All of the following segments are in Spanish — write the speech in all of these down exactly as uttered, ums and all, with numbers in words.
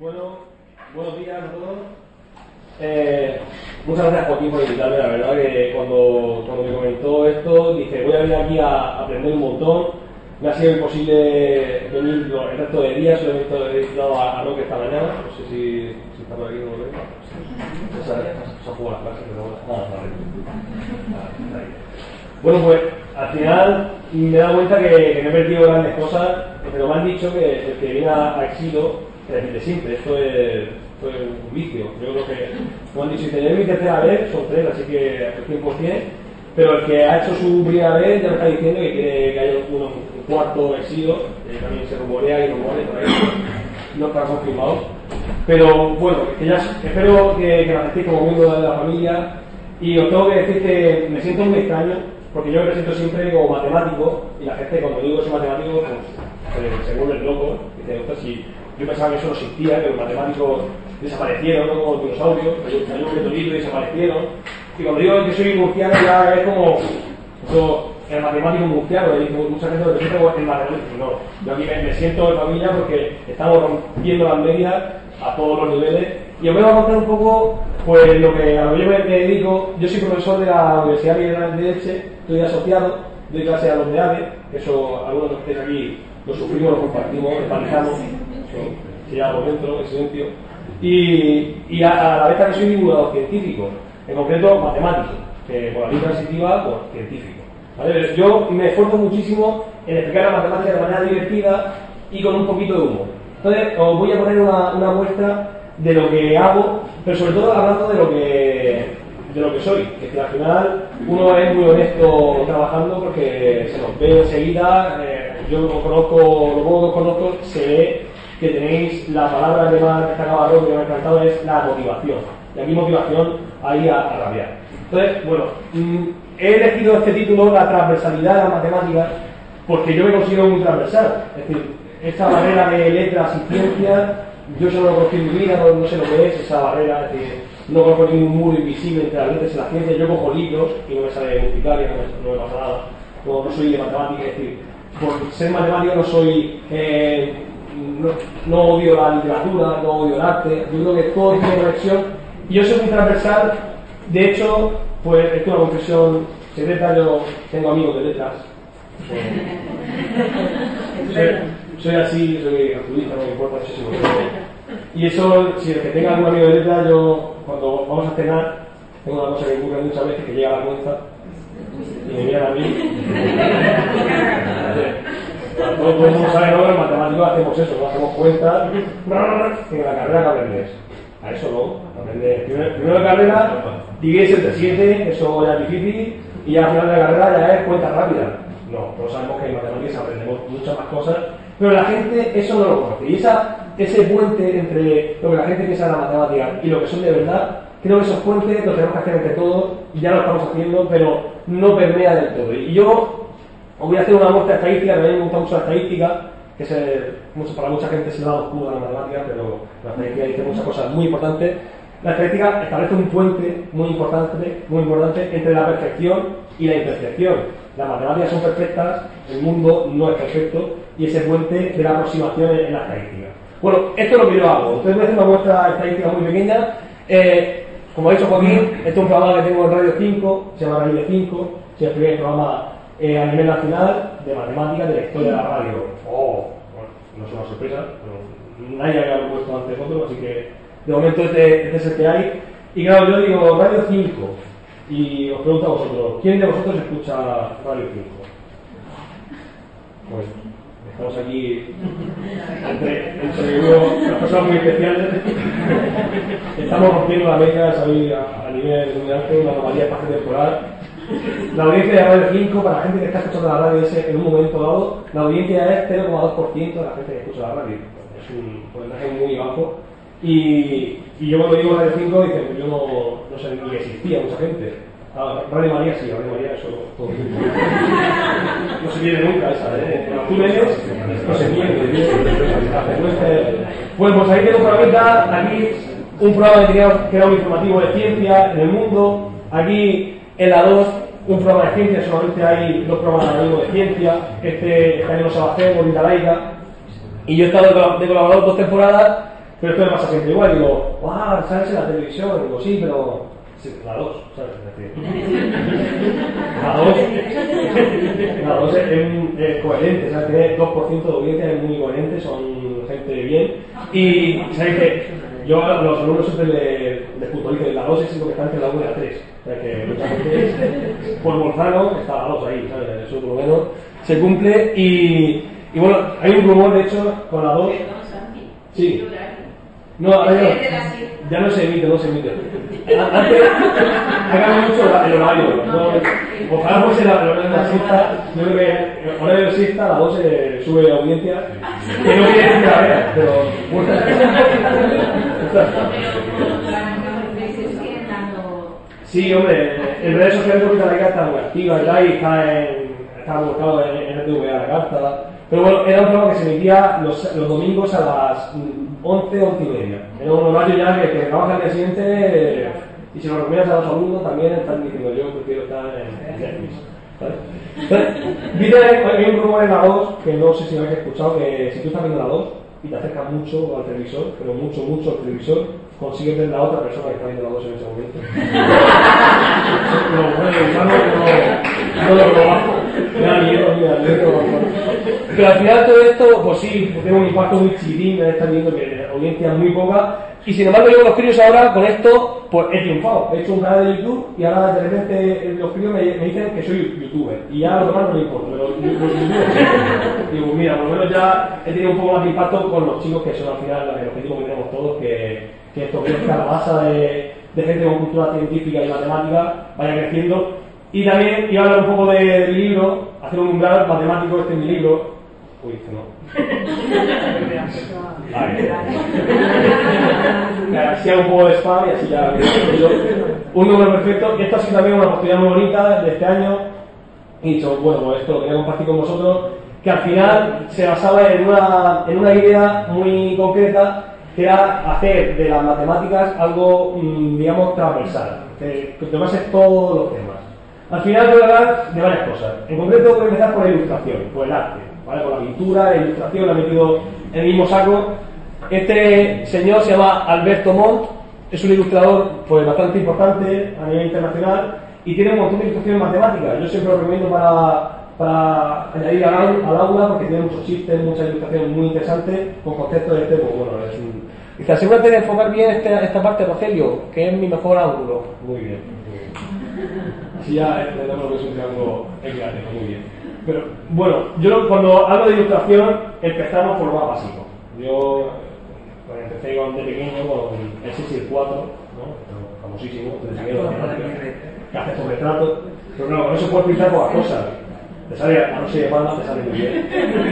Bueno, buenos días a todos. Eh, muchas gracias, Joaquín, por invitarme. La verdad que cuando, cuando me comentó esto, dije, voy a venir aquí a aprender un montón. Me ha sido imposible venir el resto de días, solo he visitado a, a Roque esta mañana. No sé si, si está por aquí o no lo veo. Se ha jugado las clases, pero bueno. Ah, vale. Bueno, pues al final me he dado cuenta que, que me he perdido grandes cosas, pero me han dicho que el que viene a, a Exilo, que repite siempre, esto es, esto es un vicio. Yo creo que, como han dicho, si tenéis mi tercera vez, son tres, así que al cien por ciento, pero el que ha hecho su primera vez ya me está diciendo que quiere que haya uno, un cuarto Exilo, eh, también se rumorea y rumores por ahí, no está confirmado. Pero bueno, que ya espero que, que me aceptéis como miembro de la familia, y os tengo que decir que me siento muy extraño, porque yo me presento siempre como matemático, y la gente cuando digo que soy matemático, pues eh, se vuelve loco. Dice, ostras, si yo pensaba que eso no existía, que los matemáticos desaparecieron, ¿no? Como los dinosaurios, salió un meteorito y desaparecieron. Y cuando digo que soy murciano ya es como eso, el matemático murciano, y mucha gente me presenta como el matemático. No, yo aquí me, me siento en familia porque estamos rompiendo las medias a todos los niveles. Y os voy a contar un poco pues lo que a lo que yo me dedico. Yo soy profesor de la Universidad Liberal de Elche, estoy asociado, doy clase a los de AVE, eso algunos de los que estáis aquí lo sufrimos, lo compartimos, lo empatizamos, se llama por dentro, en silencio. Y, y a, a la vez también soy divulgador científico, en concreto matemático, que por la línea transitiva, pues científico. ¿Vale? Yo me esfuerzo muchísimo en explicar la matemática de manera divertida y con un poquito de humor. Entonces os voy a poner una, una muestra de lo que hago, pero sobre todo hablando de lo que de lo que soy, que, que al final uno es muy honesto trabajando porque se nos ve enseguida. Eh, yo lo conozco, lo poco que os conozco, se ve que tenéis la palabra que más destacaba Roque, que me ha encantado, es la motivación, y aquí motivación ahí a, a rabiar. Entonces, bueno, mmm, he elegido este título, la transversalidad de las matemáticas, porque yo me considero muy transversal, es decir, esta barrera de letras y ciencias, yo solo lo conozco en mi vida, no, no sé lo que es esa barrera, es decir, no conozco ningún muro invisible entre las letras y la ciencia. Yo cojo libros y no me sale multiplicar y no me, no me pasa nada, no, no soy de matemática, es decir, por ser matemático no soy, eh, no, no odio la literatura, no odio el arte, yo creo que todo tiene conexión, y yo soy muy transversal. De hecho, pues esto es una confesión secreta, yo tengo amigos de letras. Soy, soy así, soy altruista, no me importa, eso sí, y eso, si el que tenga algún amigo de letra, yo cuando vamos a cenar, tengo una cosa que ocurre muchas veces, que llega a la cuenta y me miran a mí. Todo el mundo sabe, ¿no? En matemáticos hacemos eso, no hacemos cuentas, que en la carrera que aprendes. A eso no, aprendes primero, primero de carrera, divides entre siete, eso ya es difícil, y ya al final de la carrera ya es cuenta rápida. No, todos sabemos que en matemáticas aprendemos muchas más cosas, pero la gente eso no lo conoce. Y esa, ese puente entre lo que la gente piensa de la matemática y lo que son de verdad, creo que esos puentes los tenemos que hacer entre todos, y ya lo estamos haciendo, pero no permea del todo. Y yo os voy a hacer una muestra estadística, que a mí me gusta mucho la estadística, que es el, mucho, para mucha gente es el lado oscuro de la matemática, pero la estadística dice muchas cosas muy importantes. La estadística establece un puente muy importante, muy importante entre la perfección y la imperfección. Las matemáticas son perfectas, el mundo no es perfecto, y ese puente de la aproximación en, en la estadística. Bueno, esto es lo que yo hago. Entonces voy a hacer una muestra estadística muy pequeña. Eh, como ha dicho Joaquín, este es un programa que tengo en Radio cinco, se llama Radio cinco, es el primer programa eh, a nivel nacional de matemáticas de la historia de la radio. Oh, bueno, no es una sorpresa, pero nadie había propuesto antes otro, así que de momento este, este es el que hay. Y claro, yo digo Radio cinco, y os pregunto a vosotros, ¿quién de vosotros escucha Radio cinco? Pues estamos aquí entre, entre unas personas muy especiales. Estamos rompiendo la media, ¿sabéis? A, a nivel mundial, una anomalía espacio-temporal. La audiencia de Radio cinco, para la gente que está escuchando la radio ese, en un momento dado, la audiencia es cero coma dos por ciento de la gente que escucha la radio. Es un porcentaje muy bajo. Y, y yo cuando digo Radio cinco, dicen, pues yo no, no sé ni que existía mucha gente. Ah, Radio María sí, Radio María eso todo. No se pierde nunca esa, ¿eh? Cuando tú lees, no se pierde. Bueno, pues ahí tengo por la cuenta, aquí un programa que era un informativo de ciencia en el mundo. Aquí en la dos, un programa de ciencia, solamente hay dos programas de ciencia. Este, este año no se va a hacer, Bonita Laica. Y yo he estado de colaborador dos temporadas Pero esto me pasa siempre igual, digo, ¡guau! ¿Sabes en la televisión? Digo, sí, pero sí, la dos, ¿sabes? Es decir, la dos, la dos es, es, es coherente, ¿sabes? Tiene dos por ciento de audiencia, es muy coherente, son gente bien. Y, ¿sabes qué? Yo a los alumnos siempre les, les puntualizo, la dos es lo que está entre la uno y la tres. O sea que mucha gente, por Bolzano, está la dos ahí, ¿sabes? Eso por lo menos se cumple. Y, y bueno, hay un rumor, de hecho, con la dos. Sí. No, ahora ya, ya no se emite, no se emite. Antes, hagamos mucho el horario. ¿No? Ojalá fuese el horario de la siesta. Yo creo que el horario de la siesta, la dos eh, sube la audiencia. Que no quiere decir que la vea, pero. Sí, hombre, en redes sociales porque la carta está muy activa y tal, y está, en, está buscado en, en R T V A la carta. Pero bueno, era un programa que se emitía los, los domingos a las once, once y media. Era un horario ya que, que trabaja al día siguiente eh, y si lo recomiendas a los alumnos también están diciendo yo prefiero estar en, en Netflix. ¿Vale? Entonces, viste, hay un rumor en la dos que no sé si lo habéis escuchado, que si tú estás viendo la dos y te acercas mucho al televisor, pero mucho, mucho al televisor, consigues ver la otra persona que está viendo la dos en ese momento. No, bueno, no, no lo probamos. Me da miedo, me da miedo. Pero al final todo esto, pues sí, tiene un impacto muy chiquitín, me está viendo que la audiencia es muy poca. Y sin embargo, yo los críos ahora, con esto, pues he triunfado. He hecho un canal de YouTube y ahora de repente los críos me, me dicen que soy youtuber. Y ya a los demás no me importa, pero los youtubers sí. Digo, mira, por lo menos ya he tenido un poco más de impacto con los chicos que son al final el objetivo que tenemos todos, que, que esto crezca, la masa de, de gente con cultura científica y matemática vaya creciendo. Y también iba a hablar un poco de, del libro, hacer un umbral matemático, este es mi libro. Uy, que no. Así hago un poco de spam y así ya yo. Un número perfecto. Y esto ha sido también una oportunidad muy bonita de este año. Y dicho, bueno, pues esto lo quería compartir con vosotros, que al final se basaba en una, en una idea muy concreta, que era hacer de las matemáticas algo, digamos, transversal, que, que te bases todos los temas. Al final voy a hablar de varias cosas. En concreto voy a empezar por la ilustración, por el arte, ¿vale? Por la pintura, la ilustración, la he metido en el mismo saco. Este señor se llama Alberto Montt, es un ilustrador pues, bastante importante a nivel internacional y tiene un montón de ilustraciones matemáticas. Yo siempre lo recomiendo para, para añadir al, al aula porque tiene muchos chistes, muchas ilustraciones muy interesantes con conceptos de este, pues bueno, es un... Dice, asegúrate de enfocar bien este, esta parte, Rogelio, que es mi mejor ángulo. Muy bien, muy bien. Así ya entendemos lo que es un triángulo equilátero, muy bien. Pero, bueno, yo cuando hablo de ilustración empezamos por lo más básico. Yo pues, empecé con, de pequeño con el seis y el cuatro, ¿no? Famosísimo, que hace por retrato. Pero claro, con eso puedes pintar pocas cosas. Te sale, a no ser de banda, te sale muy bien.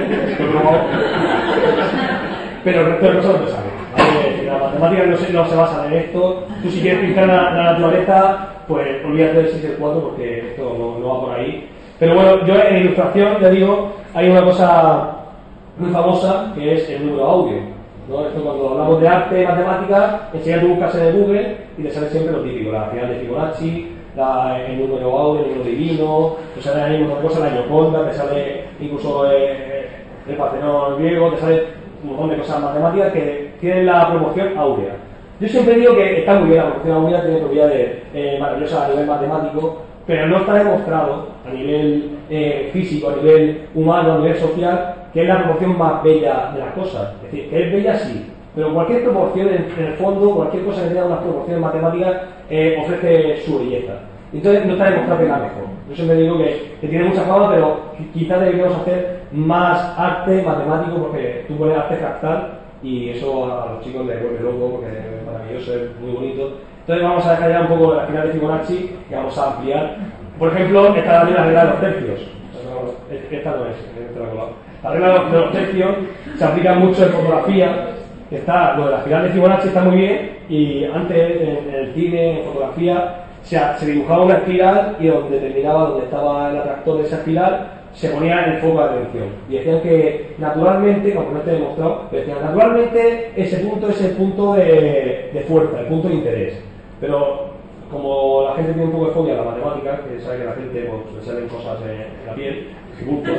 Pero el resto de cosas no te sale. ¿Vale? La matemática no se, no se basa en esto. Tú si quieres pintar la, la naturaleza, pues olvídate del seis y el cuatro porque esto no, no va por ahí. Pero bueno, yo en ilustración, ya digo, hay una cosa muy famosa que es el número audio, ¿no? Esto cuando hablamos de arte, matemáticas, enseguida tú buscas en el Google y te sale siempre lo típico, la final de Fibonacci, la, el número audio, el número divino, te sale ahí otra cosa, la Gioconda, te sale incluso eh, el Partenón griego, te sale un montón de cosas matemáticas que tienen la promoción áurea. Yo siempre digo que está muy bien, la promoción áurea tiene propiedades eh, maravillosas a nivel matemático, pero no está demostrado a nivel eh, físico, a nivel humano, a nivel social, que es la proporción más bella de las cosas. Es decir, que es bella sí, pero cualquier proporción, en, en el fondo, cualquier cosa que tenga unas proporciones matemáticas eh, ofrece su belleza. Entonces no está demostrado que es la mejor. Yo siempre digo que, que tiene mucha fama, pero quizás deberíamos hacer más arte matemático, porque tú pones arte fractal y eso a los chicos les vuelve loco, porque es maravilloso, es muy bonito. Entonces vamos a dejar ya un poco la final de Fibonacci y vamos a ampliar. Por ejemplo, esta también la regla de los tercios. Esta no es, esta la colado. La regla de los tercios se aplica mucho en fotografía. Está, lo de la final de Fibonacci está muy bien y antes en el cine, en fotografía, se, se dibujaba una espiral y donde terminaba, donde estaba el atractor de esa espiral, se ponía el foco de atención. Y decían que naturalmente, aunque no esté demostrado, decían naturalmente ese punto es el punto de, de fuerza, el punto de interés. Pero como la gente tiene un poco de fobia a la matemática, que sabe que la gente pues, le salen cosas en la piel, dificulta,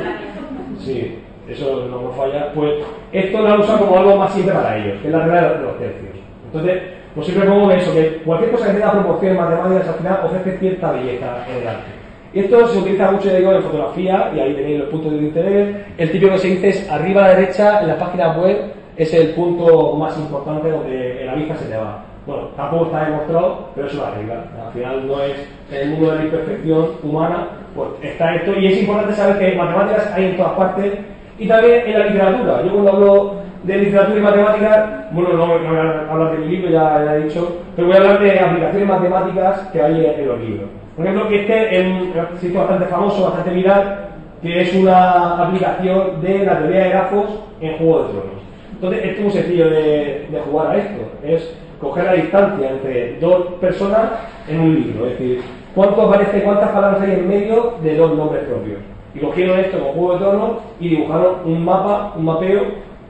sí, eso no, no falla, pues esto lo han usado como algo más simple para ellos, que es la regla de los tercios. Entonces, pues siempre pongo eso, que cualquier cosa que tenga proporción en matemáticas al final ofrece cierta belleza en el arte. Y esto se utiliza mucho, ya digo, en fotografía, y ahí tenéis los puntos de interés. El típico que se dice es arriba a la derecha, en las páginas web, es el punto más importante donde la vista se te va. Bueno, tampoco está demostrado, pero eso es la regla. Al final no es en el mundo de la imperfección humana, pues está esto, y es importante saber que matemáticas hay en todas partes, y también en la literatura. Yo cuando hablo de literatura y matemáticas, bueno, no, no voy a hablar de mi libro, ya, ya he dicho, pero voy a hablar de aplicaciones matemáticas que hay en, en los libros. Por ejemplo, que este es un sitio bastante famoso, bastante viral, que es una aplicación de la teoría de grafos en Juego de Tronos. Entonces, esto es muy sencillo de, de jugar a esto, es coger la distancia entre dos personas en un libro, es decir, cuánto aparece, cuántas palabras hay en medio de dos nombres propios. Y cogieron esto con Juego de Tronos y dibujaron un mapa, un mapeo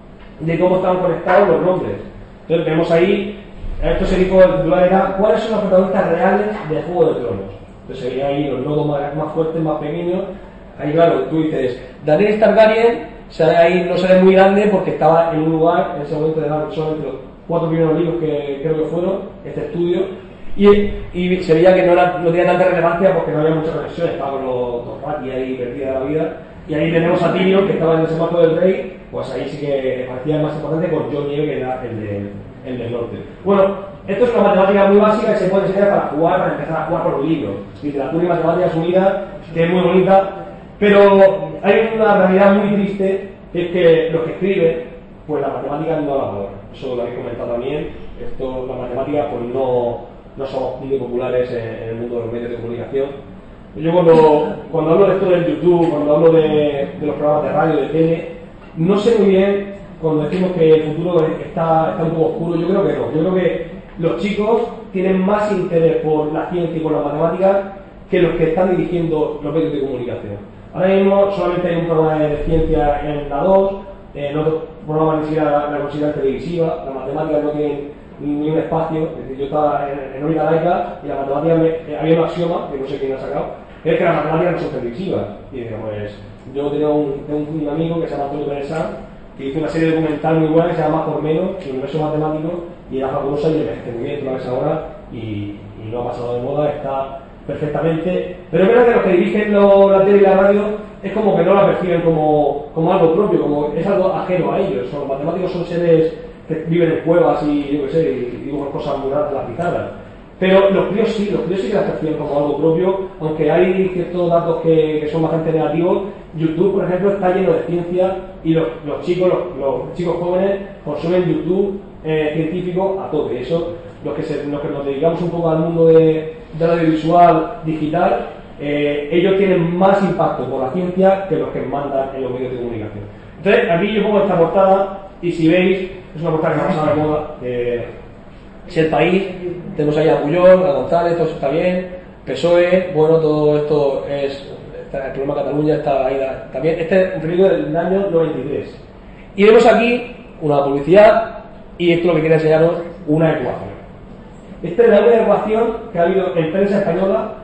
de cómo estaban conectados los nombres. Entonces vemos ahí, esto se dijo el titular era ¿cuáles son los protagonistas reales de Juego de Tronos? Entonces se veía ahí los nodos más, más fuertes, más pequeños. Ahí claro, tú dices, Daenerys Targaryen, sale ahí, no sale muy grande porque estaba en un lugar, en ese momento de solamente los cuatro primeros libros que creo que fueron, este estudio, y, y se veía que no, era, no tenía tanta relevancia porque no había mucha conexión, estaba con los Dothraki ahí perdida de la vida. Y ahí tenemos a Tyrion, que estaba en ese mapa del rey, pues ahí sí que parecía el más importante con Jon Nieve, que era el, de, el del norte. Bueno, esto es una matemática muy básica que se puede enseñar para jugar, para empezar a jugar por los libros. Literatura y matemáticas unidas, que es muy bonita, pero hay una realidad muy triste, que es que los que escriben, pues la matemática no la valoran. Eso lo habéis comentado también. Esto, la matemática, pues no, no somos muy populares en, en el mundo de los medios de comunicación. Yo cuando, cuando hablo de esto del YouTube, cuando hablo de, de los programas de radio, de tele, no sé muy bien, cuando decimos que el futuro está, está un poco oscuro, yo creo que no. Yo creo que los chicos tienen más interés por la ciencia y por la matemática que los que están dirigiendo los medios de comunicación. Ahora mismo solamente hay un programa de ciencia en la dos, en otros programas ni siquiera la, la consideran televisiva, la matemática no tiene ni un espacio, es decir, yo estaba en, en órbita laica y la matemática me, eh, había un axioma, que no sé quién lo ha sacado, que es que las matemáticas no son televisivas. Y digo, pues, yo tenía un, un, un amigo que se llama Antonio Pérez Sanz, que hizo una serie documental muy buena que se llama Más por Menos, el universo matemático, y era fabulosa y el envejecimiento la ves ahora, y, y no ha pasado de moda, está perfectamente. Pero es verdad que los que dirigen lo, la tele y la radio es como que no la perciben como, como algo propio, como es algo ajeno a ellos. Los matemáticos son seres que viven en cuevas y yo qué sé, y dibujan cosas muy raras en las pizarras. Pero los críos sí, los críos sí que las perciben como algo propio, aunque hay ciertos datos que, que son bastante negativos. YouTube, por ejemplo, está lleno de ciencia y los, los chicos, los, los chicos jóvenes consumen YouTube eh, científico a tope. Eso, los que, se, los que nos dedicamos un poco al mundo de, de audiovisual digital, eh, ellos tienen más impacto por la ciencia que los que mandan en los medios de comunicación. Entonces, aquí yo pongo esta portada y si veis, es una portada que ha pasado de moda. Eh, es El País, tenemos ahí a Pujol, a González, todo eso está bien, P S O E, bueno, todo esto es, está, el problema de Cataluña está ahí también. Este es un periodo del año noventa y tres. Y vemos aquí una publicidad y esto es lo que quiere enseñaros, una ecuación. Esta es la única ecuación que ha habido en prensa española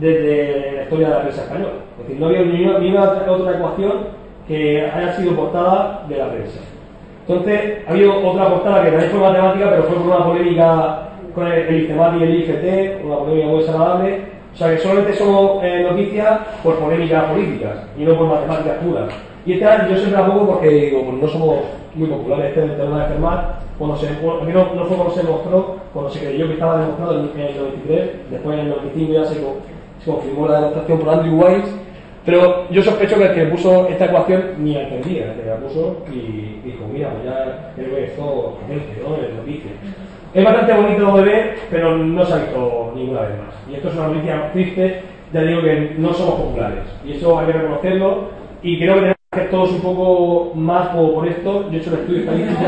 desde la historia de la prensa española. Es decir, no había ni una, ni una otra ecuación que haya sido portada de la prensa. Entonces, ha habido otra portada que también fue matemática, pero fue por una polémica con el, el ICEMAT y el I F T, una polémica muy desagradable. O sea que solamente somos eh, noticias por polémicas políticas y no por matemáticas puras. Y este año yo siempre la pongo porque digo, pues no somos muy populares. Este del tema de Fermat, cuando se, bueno, no, no fue cuando se demostró, cuando se creyó que estaba demostrado en, en el noventa y tres, después en el noventa y cinco ya se, se confirmó la demostración por Andrew Wiles. Pero yo sospecho que el que puso esta ecuación ni la entendía, el que la puso y dijo, mira, pues ya creo que esto convence, ¿no? Es noticia. Es bastante bonito de ver, pero no se ha visto ninguna vez más. Y esto es una noticia triste, ya digo que no somos populares. Y eso hay que reconocerlo, y creo que tenemos que hacer todos un poco más por, por esto. Yo he hecho el estudio estadístico.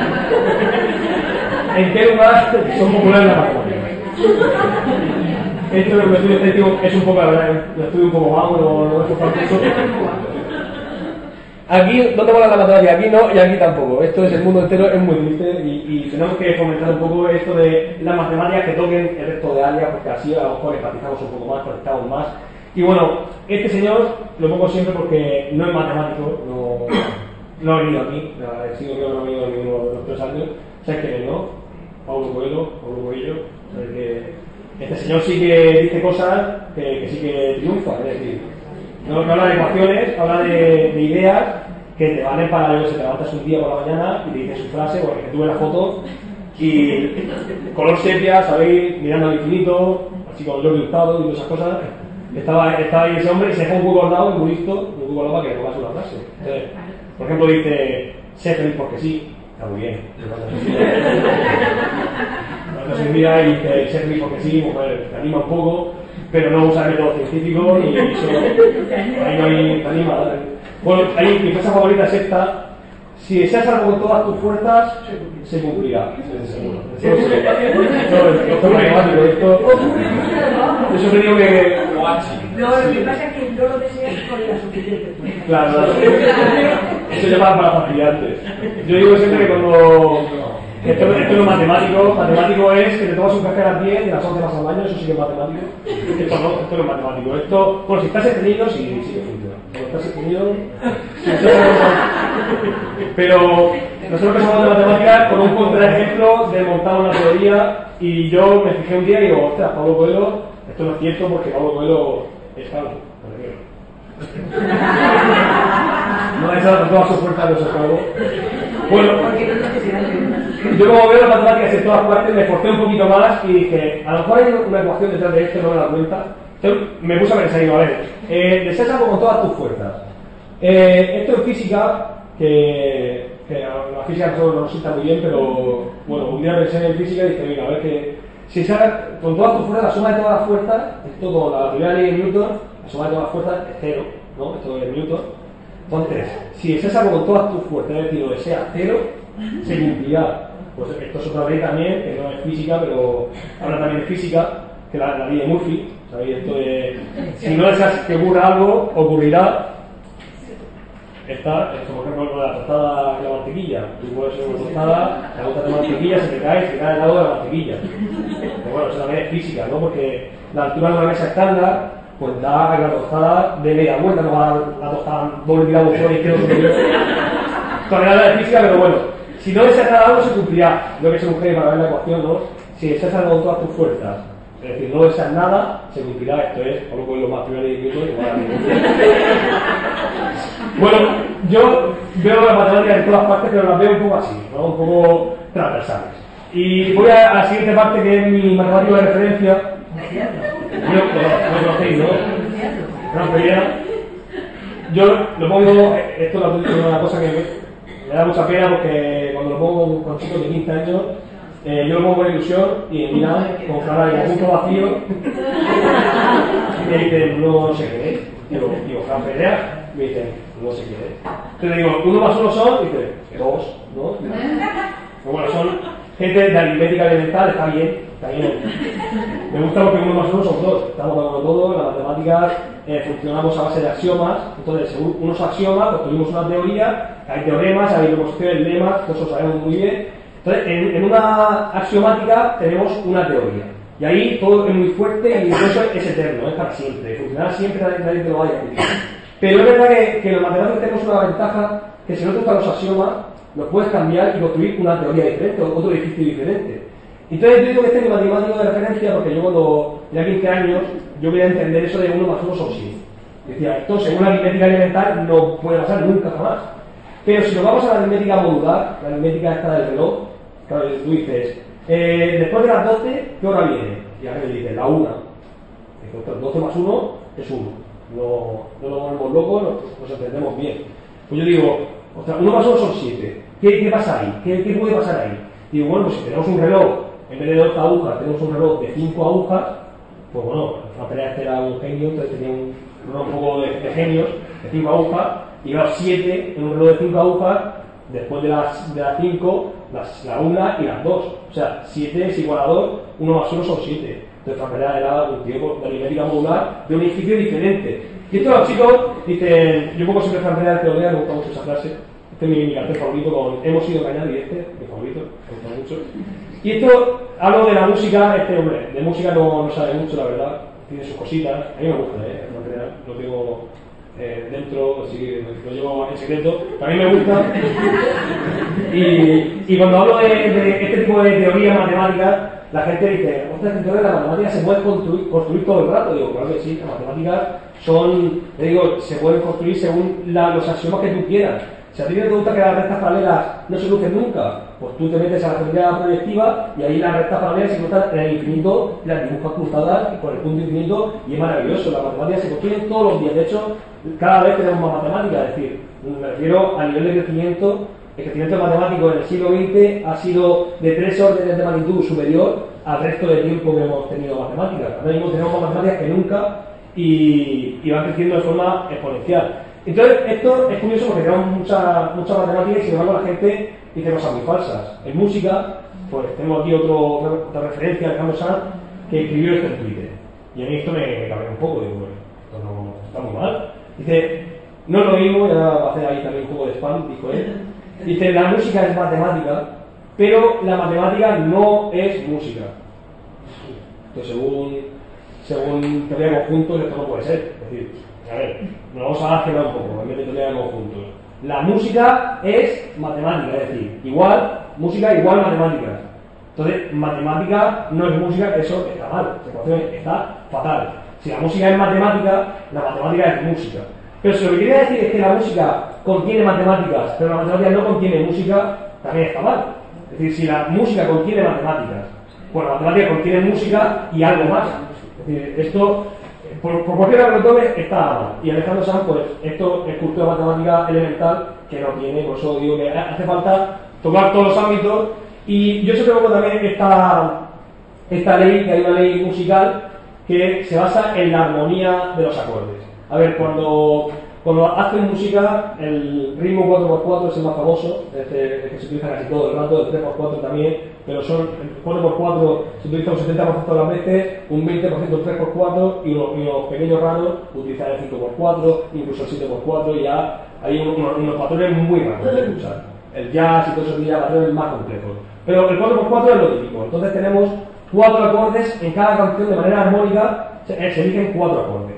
¿En qué lugar son populares las matemáticas? Esto del estudio estadístico es un poco, la verdad, un estudio un poco vago, no, no es mucho. aquí no te mola la matemática, aquí no y aquí tampoco. Esto es el mundo entero, es muy triste y, y tenemos que fomentar un poco esto de las matemáticas que toquen el resto de áreas, porque así a lo mejor empatizamos un poco más, conectamos más. Y bueno, este señor lo pongo siempre porque no es matemático, no, no ha venido aquí, he sido que no ha venido ninguno de los tres años. ¿Sabes quién es, no? Paulo Coelho, Paulo Coelho. ¿Sabes que este señor sí que dice cosas que, que sí que triunfan? Es decir, no, no habla de ecuaciones, habla de, de ideas que te valen para ellos. Se te levantas un día por la mañana y te dice su frase, porque tuve la foto y color sepia, ¿sabéis? Mirando al infinito, así como Jordi Hurtado y todas esas cosas. Estaba, estaba ahí ese hombre y se dejó un poco al lado, muy listo, un poco al lado para que le pongas una frase. Entonces, por ejemplo, dice, sé feliz porque sí. Está muy bien. Cuando se mira y dice, sé feliz porque sí, mujer, te anima un poco, pero no usa el método científico y eso, ahí no hay, te anima. Bueno, ahí mi frase favorita es esta: si deseas algo con todas tus fuerzas, se cumplirá. Esto es matemático, esto. Yo siempre digo que. No, lo que pasa es que no lo deseas con la suficiente fuerza. Claro, claro. Eso llama para facilitantes. Yo digo siempre que cuando. Esto, esto no es matemático. Matemático es que te tomas un café a las diez y a las once vas al baño. Eso sí que es matemático. Esto no, esto no es matemático. Esto, bueno, si estás estreñido, sí, sí que funciona. Cuando estás estreñido. Pero nosotros que somos de matemáticas, con un contraejemplo de montar una teoría, y yo me fijé un día y digo, ostras, Paulo Coelho, esto no es cierto porque Paulo Coelho es calvo. No es algo toda su fuerza de los calvo. Bueno, yo como veo las matemáticas en todas partes, me esforcé un poquito más y dije, a lo mejor hay una ecuación detrás de esto, no me da cuenta. Entonces me puse a pensar y digo, a ver, eh, deseas algo con todas tus fuerzas. Eh, esto en física, que, que la física no nos cita muy bien, pero bueno, un día pensé en física y dije, mira, a ver que si se haga con todas tus fuerzas, la suma de todas las fuerzas, esto con la teoría de ley de Newton, la suma de todas las fuerzas es cero, ¿no? Esto de Newton. Entonces, si deseas algo con todas tus fuerzas, es decir, lo desea cero, se cumplirá. Pues esto es otra ley también, que no es física, pero habla también de física, que la, la ley de Murphy, ¿sabéis? Esto de, si no deseas que ocurra algo, ocurrirá. Esta, por ejemplo, la tostada y la mantequilla. Tú puedes ser una tostada, la gota de mantequilla se te cae, se te cae el lado de la mantequilla. Pero bueno, eso también es física, ¿no? Porque la altura de una mesa estándar, pues da que la tostada de media vuelta, no va a dar la tostada doble tirado por la izquierda superior. Todavía nada de física, pero bueno, si no deseas nada algo, se cumplirá. Lo que se mujer para ver la ecuación, ¿no? Si deseas algo con todas tus fuerzas, es decir, no deseas nada, se cumplirá. Esto es, por lo cual lo más primero de Newton, igual a Bueno, yo veo las matemáticas en todas partes, pero las veo un poco así, ¿no? Un poco transversales. Y voy a, a la siguiente parte, que es mi matemático de referencia. Yo, no lo conocéis, ¿no? Gran Pereira. Yo lo pongo, esto es una cosa que me, me da mucha pena, porque cuando lo pongo con chicos de quince años, eh, yo lo pongo con ilusión y me miran con cara de punto vacío y me dicen, no sé qué es. Digo, digo, Gran Pereira. Me dicen, no sé qué es. Entonces digo, uno más uno son, y dice, dos, ¿no? Pero bueno, son gente de aritmética elemental, está bien, está bien. Me gusta porque uno más uno son dos, estamos hablando de todo, en las matemáticas eh, funcionamos a base de axiomas, entonces según unos axiomas construimos una teoría, hay teoremas, hay demostraciones, lemas, todo eso sabemos muy bien. Entonces, en, en una axiomática tenemos una teoría, y ahí todo es muy fuerte y todo eso es eterno, es para siempre, funcionará siempre, nadie te lo vaya a pedir. Pero es verdad que, que los matemáticos tenemos una ventaja, que si no te gustan los axiomas, los puedes cambiar y construir una teoría diferente, otro edificio diferente. Entonces yo digo que este es mi matemático de referencia, porque yo cuando tenía quince años, yo quería entender eso de uno más uno son siete. Decía, esto según la aritmética elemental no puede pasar nunca jamás. Pero si nos vamos a la aritmética modular, la aritmética esta del reloj, claro, tú dices, eh, después de las doce, ¿qué hora viene? Y a mí me dice, la una. doce más uno es uno. No, no nos volvemos locos, nos, nos entendemos bien. Pues yo digo, ostras, uno más uno son siete. ¿Qué, qué pasa ahí? ¿Qué, ¿Qué puede pasar ahí? Digo, bueno, pues si tenemos un reloj, en vez de dos agujas, tenemos un reloj de cinco agujas, pues bueno, la pelea este era un genio, entonces tenía un, un poco de, de genios, de cinco agujas, y los siete en un reloj de cinco agujas, después de las, de las cinco, las, la una y las dos. O sea, siete es igual a dos, uno más uno son siete. Entonces, Frank era un tío de aritmética modular de un edificio diferente. Y estos los chicos dicen, yo pongo siempre Frank Real teoría, me gusta mucho esa frase. Este es mi, mi cartel favorito con hemos sido engañados y este, mi favorito, me gusta mucho. Y esto, hablo de la música, este hombre, de música no, no sabe mucho, la verdad, tiene sus cositas, a mí me gusta, eh, Frank Real, lo tengo eh, dentro, así que lo llevo en secreto, también me gusta. Y, y cuando hablo de, de este tipo de teoría matemática, la gente dice, ostras, entonces la matemática se puede construir, construir todo el rato. Digo, claro que sí, las matemáticas son, te digo, se pueden construir según la, los axiomas que tú quieras. Si a ti te gusta que las rectas paralelas no se crucen nunca, pues tú te metes a la geometría proyectiva y ahí las rectas paralelas se cruzan en el infinito y las dibujas cruzadas por el punto infinito y es maravilloso. Las matemáticas se construyen todos los días. De hecho, cada vez tenemos más matemáticas. Es decir, me refiero a nivel de crecimiento. El crecimiento matemático en el siglo veinte ha sido de tres órdenes de magnitud superior al resto del tiempo que hemos tenido matemáticas. Ahora mismo tenemos más matemáticas que nunca y, y van creciendo de forma exponencial. Entonces, esto es curioso porque tenemos mucha, mucha matemática y sin embargo la gente dice cosas muy falsas. En música, pues tengo aquí otro, otra referencia, Alejandro Sanz, que escribió esto en Twitter. Y a mí esto me, me cabrea un poco, digo, bueno, esto no está muy mal. Dice, no es lo mismo, ya va a hacer ahí también un poco de spam, dijo él. Dice, la música es matemática, pero la matemática no es música. Entonces, según, según teoría de conjuntos, esto no puede ser. Es decir, a ver, nos vamos a acelerar un poco, en vez de teoría de conjuntos. La música es matemática, es decir, igual, música igual matemáticas. Entonces, matemática no es música, eso está mal, está fatal. Si la música es matemática, la matemática es música. Pero si lo que quería decir es que la música contiene matemáticas, pero la matemática no contiene música, también está mal. Es decir, si la música contiene matemáticas, pues la matemática contiene música y algo más. Es decir, esto, por, por cualquier lado que lo tome, está mal. Y Alejandro Sanz, pues, esto es cultura matemática elemental que no tiene, por eso digo que hace falta tocar todos los ámbitos. Y yo siempre pongo también esta, esta ley, que hay una ley musical que se basa en la armonía de los acordes. A ver, cuando, cuando hacen música, el ritmo cuatro por cuatro es el más famoso, es el, el que se utiliza casi todo el rato, el tres por cuatro también, pero son, el cuatro por cuatro se utiliza un setenta por ciento de las veces, un veinte por ciento el tres por cuatro y los, y los pequeños raros utilizan el cinco por cuatro, incluso el siete por cuatro, y ya hay unos, unos patrones muy raros de usar. El jazz y todo eso tiene patrones más complejos. Pero el cuatro por cuatro es lo típico. Entonces tenemos cuatro acordes en cada canción de manera armónica, se, se eligen cuatro acordes.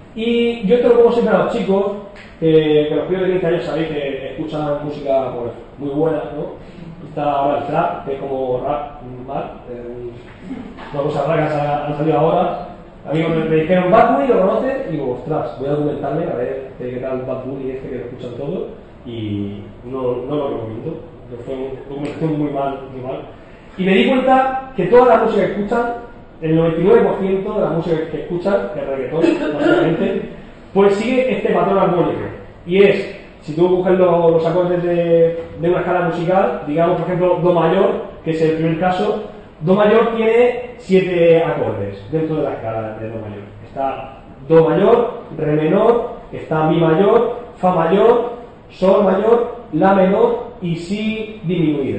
Y yo esto lo pongo siempre a los chicos, que, que los pibes de quince años sabéis que escuchan música pues, muy buena, ¿no? Está ahora el trap, que es como rap, rap eh, una cosa rara que han salido ahora. A mí me, me dijeron Bad Bunny, ¿lo conoces? Y digo, ostras, voy a documentarme a ver qué tal Bad Bunny este que lo escuchan todos, y no, no lo recomiendo. Fue una documentación muy mal, muy mal. Y me di cuenta que toda la música que escuchan, el noventa y nueve por ciento de la música que escuchan, que es reggaetón, básicamente, pues sigue este patrón armónico. Y es, si tú buscas los, los acordes de, de una escala musical, digamos, por ejemplo, Do mayor, que es el primer caso, Do mayor tiene siete acordes dentro de la escala de Do mayor. Está Do mayor, Re menor, está Mi mayor, Fa mayor, Sol mayor, La menor y Si disminuida.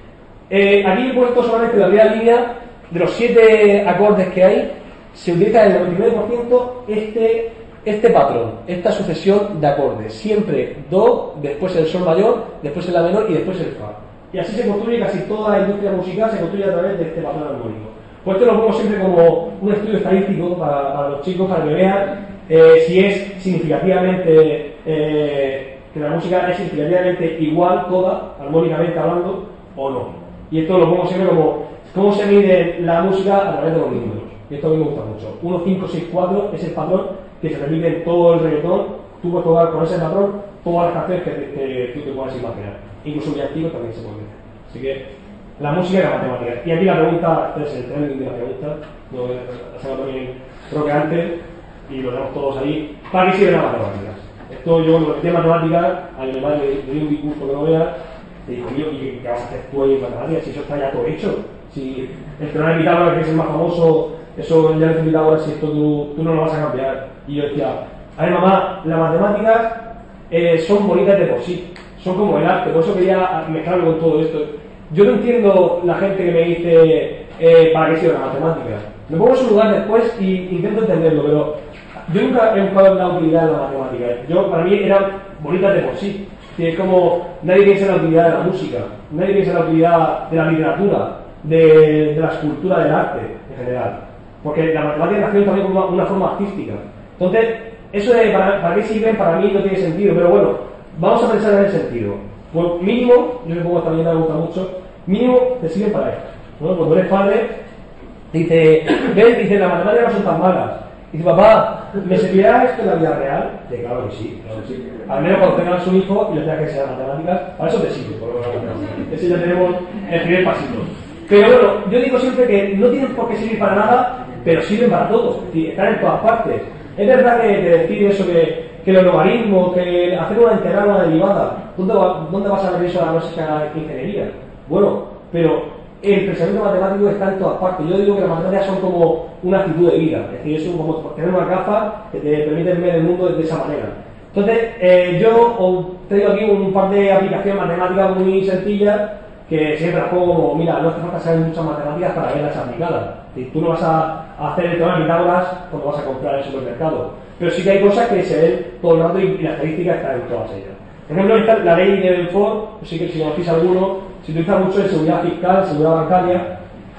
Eh, aquí he puesto solamente la primera línea de los siete acordes que hay, se utiliza en el noventa y nueve por ciento este, este patrón, esta sucesión de acordes. Siempre Do, después el Sol mayor, después el La menor y después el Fa. Y así se construye casi toda la industria musical, se construye a través de este patrón armónico. Pues esto lo pongo siempre como un estudio estadístico para, para los chicos, para que vean eh, si es significativamente, eh, que la música es significativamente igual toda, armónicamente hablando, o no. Y esto lo pongo siempre como cómo se mide la música a través de los números. Y esto a mí me gusta mucho. uno, cinco, seis, cuatro es el patrón que se repite en todo el reggaetón. Tú puedes tocar con ese patrón todas las canciones que, que, que tú te puedas imaginar. Incluso muy activo también se puede meter. Así que la música y la matemática. Y aquí la pregunta, este es el trending de la pregunta, lo he sacado también creo que antes, y lo tenemos todos ahí. ¿Para qué sirven las matemáticas? Esto yo lo que de matemáticas, a mi madre le di un discurso que no vea, y digo, ¿y qué vas a hacer tú ahí en matemáticas? Si eso está ya todo hecho. Si el teorema de Pitágoras, que es el más famoso, eso ya de Pitágoras, si esto tú, tú no lo vas a cambiar. Y yo decía, a ver mamá, las matemáticas eh, son bonitas de por sí, son como el arte, por eso quería mezclarlo con todo esto. yo no entiendo la gente que me dice eh, para qué sirve la matemática. Me pongo en su lugar después y intento entenderlo, pero yo nunca he buscado la utilidad de la matemática. Yo, para mí, eran bonitas de por sí. Es como nadie piensa en la utilidad de la música, nadie piensa en la utilidad de la literatura, de, de la escultura, del arte en general. Porque la matemática nació también como una, una forma artística. Entonces, eso de para, para qué sirven, para mí no tiene sentido, pero bueno, vamos a pensar en el sentido. Pues mínimo, yo supongo que también me gusta mucho, mínimo te sirven para esto, ¿no? Cuando eres padre, dice, ven, dice, las matemáticas no son tan malas. Dice, papá, ¿me servirá esto en la vida real? Dice, claro que sí, claro que sí. Al menos cuando tengas un hijo y le tengas que enseñar matemáticas, para eso te sirve, por lo menos. Ese ya tenemos el primer pasito. Pero bueno, yo digo siempre que no tienen por qué servir para nada, pero sirven para todo, es decir, están en todas partes. Es verdad que, que decir eso que, que los logaritmos, que hacer una integral o una derivada, ¿dónde, va, ¿dónde vas a ver eso a la básica de ingeniería? Bueno, pero el pensamiento matemático está en todas partes. Yo digo que las matemáticas son como una actitud de vida, es decir, es como tener una gafa que te permite ver el mundo de esa manera. Entonces, eh, yo os traigo aquí un par de aplicaciones matemáticas muy sencillas que siempre las pongo como, mira, no hace falta saber muchas matemáticas para verlas aplicadas. Es decir, tú no vas a hacer el teorema de Pitágoras cuando vas a comprar en el supermercado, pero sí que hay cosas que se ven todo el rato y, y la estadística está en todas ellas. Por ejemplo, esta, la ley de Belfort, sí que si conocéis alguno, se utiliza mucho en seguridad fiscal, seguridad bancaria,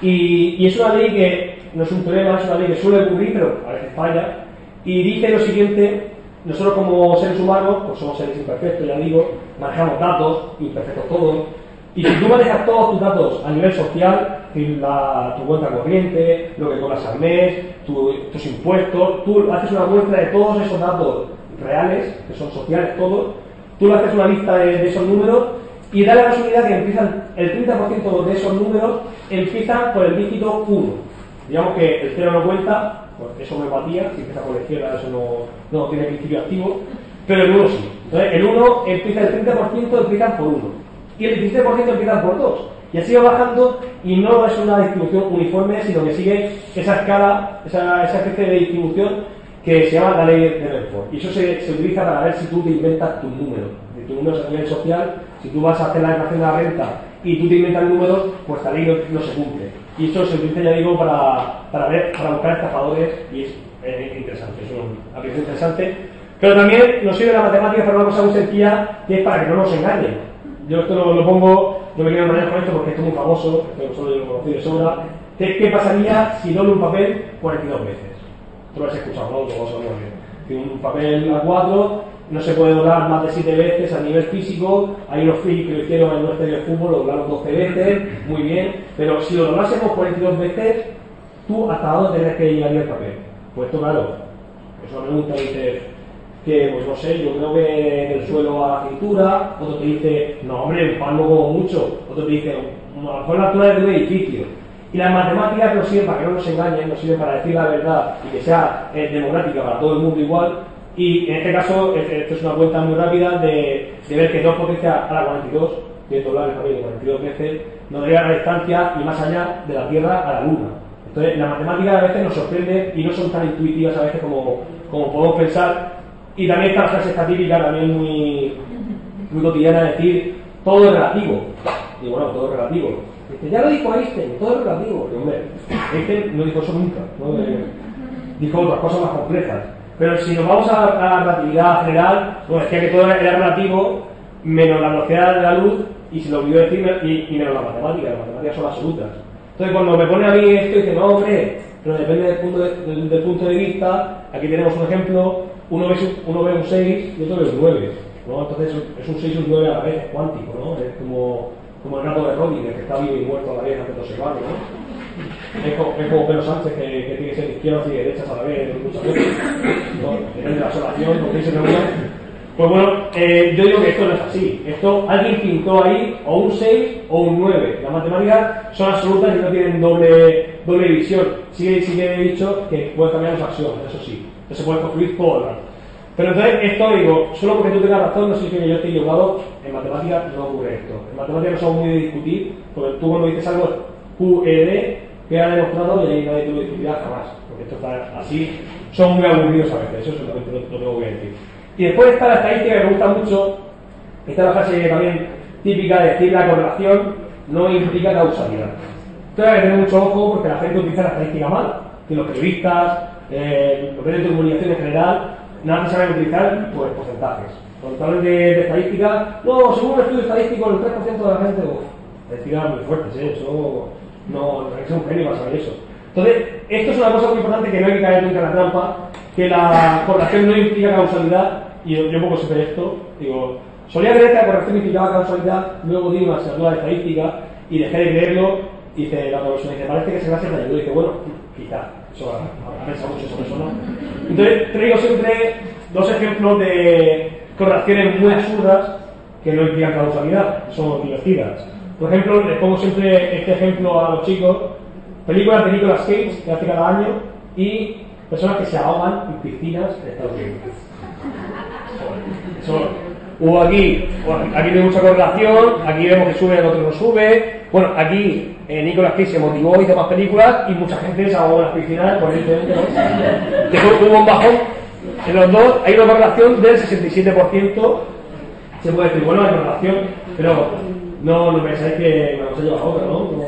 y, y es una ley que no es un teorema, es una ley que suele ocurrir, pero a veces falla, y dice lo siguiente: nosotros como seres humanos, pues somos seres imperfectos, ya digo, manejamos datos, imperfectos todos, y si tú manejas todos tus datos a nivel social, la, tu cuenta corriente, lo que cobras al mes, tu, tus impuestos, tú haces una muestra de todos esos datos reales, que son sociales todos, tú le haces una lista de, de esos números y da la casualidad que empiezan, el treinta por ciento de esos números empiezan por el dígito uno. Digamos que el cero no cuenta, pues eso me batía, si empieza por la izquierda eso no, no tiene principio activo, pero el uno sí. Entonces el uno empieza, el treinta por ciento empiezan por uno y el diecisiete por ciento empiezan por dos. Y así va bajando y no es una distribución uniforme, sino que sigue esa escala, esa, esa especie de distribución que se llama la ley de Belfort. Y eso se, se utiliza para ver si tú te inventas tus números. Tus números a nivel social, si tú vas a hacer la declaración de la renta y tú te inventas números, pues la ley no, no se cumple. Y eso se utiliza, ya digo, para, para, ver, para buscar estafadores y es eh, interesante, es una aplicación interesante. Pero también nos sirve la matemática para una cosa muy sencilla, que es para que no nos engañen. Yo esto lo, lo pongo, no me quiero engañar con esto porque esto es muy famoso, esto solo yo lo conocí de sobra. ¿Qué, ¿Qué pasaría si doblo un papel cuarenta y dos veces? Tú lo has escuchado, ¿no? Todos sabemos que un papel A cuatro no se puede doblar más de siete veces a nivel físico. Hay unos frikis que lo hicieron en un estadio de fútbol, lo doblaron doce veces, muy bien, pero si lo doblásemos cuarenta y dos veces, ¿tú hasta dónde tendrías que llegar el papel? Pues esto, claro, es una pregunta, dices, que pues no sé, yo creo que del suelo a la cintura, otro te dice, no hombre, un palmo como mucho, otro te dice, a lo mejor la altura de un edificio. Y las matemáticas no sirven para que no nos engañen, no sirven para decir la verdad y que sea eh, democrática para todo el mundo igual. Y en este caso, esto es una cuenta muy rápida de, de ver que dos potencia a la cuarenta y dos, que es doblar el papel cuarenta y dos veces, nos daría la distancia y más allá de la Tierra a la Luna. Entonces, la matemática a veces nos sorprende y no son tan intuitivas a veces como, como podemos pensar. Y también está la frase esta típica, también muy, muy cotidiana, de decir, todo es relativo. Y bueno, todo es relativo. Dice, ya lo dijo Einstein, todo es relativo. Y hombre, Einstein no dijo eso nunca, ¿no? Eh, dijo otras cosas más complejas. Pero si nos vamos a, a la relatividad general, pues decía que todo era relativo, menos la velocidad de la luz, y se lo olvidó decir, y, y menos la matemática. Las matemáticas son absolutas. Entonces, cuando me pone a mí esto, dice, no, hombre, pero depende del punto de, del, del punto de vista. Aquí tenemos un ejemplo, uno ve, uno ve un seis y otro ve un nueve, ¿no? Entonces es un seis y un nueve a la vez, es cuántico, ¿no? Es como, como el gato de Rodinger, que está vivo y muerto a la vez, hace todo se vale, ¿no? Es como, es como Pedro Sánchez, que, que tiene que ser izquierdas y derechas a la vez, muchas veces, ¿no? Depende de la observación, porque se reúne. Pues bueno, eh, yo digo que esto no es así. Esto, alguien pintó ahí o un seis o un nueve. Las matemáticas son absolutas y no tienen doble, doble división. Sí, sí que he dicho que puedes cambiar los axiomas, eso sí. Entonces se puede construir todo el rato. Pero entonces, esto digo, solo porque tú tengas razón, no significa que yo esté equivocado. En matemáticas no ocurre esto. En matemáticas no somos muy de discutir, porque tú cuando dices algo Q E D, queda demostrado y ahí nadie tuvo discutirá jamás. Porque esto está así, son muy aburridos a veces, eso solamente lo, lo tengo que decir. Y después está la estadística que me gusta mucho, esta es la frase también típica de decir la correlación, no implica causalidad. Entonces hay que tener mucho ojo porque la gente utiliza la estadística mal, que los periodistas, eh, los medios de comunicación en general, nada saben utilizar pues, porcentajes. Cuando hablan de, de estadística, no, según un estudio estadístico, el tres por ciento de la gente, uff, estadísticas muy fuertes, ¿eh? Eso no, no hay que ser un genio para saber eso. Entonces, esto es una cosa muy importante que no hay que caer nunca en la trampa, que la correlación no implica causalidad, y yo, yo poco sé de esto, digo, solía creer que la correlación implicaba causalidad, luego di una asignatura de estadística y dejé de creerlo, y dice la persona, dice, parece que se gracia te ayudó, y dice, bueno, quizá, eso ha pensado mucho esa persona. Entonces, traigo siempre dos ejemplos de correlaciones muy absurdas que no implican causalidad, son divertidas. Por ejemplo, les pongo siempre este ejemplo a los chicos, películas de Nicolas Cage, que hace cada año, y personas que se ahogan en piscinas de Estados Unidos. Eso, hubo aquí, bueno, aquí tiene mucha correlación, aquí vemos que sube, el otro no sube. Bueno, aquí eh, Nicolas Cage se motivó, hizo más películas, y mucha gente se ahogó en las piscinas, por evidentemente, ¿no? Después hubo un bajón. En los dos hay una correlación del sesenta y siete por ciento. Se puede decir, bueno, hay correlación, pero no, no pensáis que me los he llevado ahora, ¿no? no.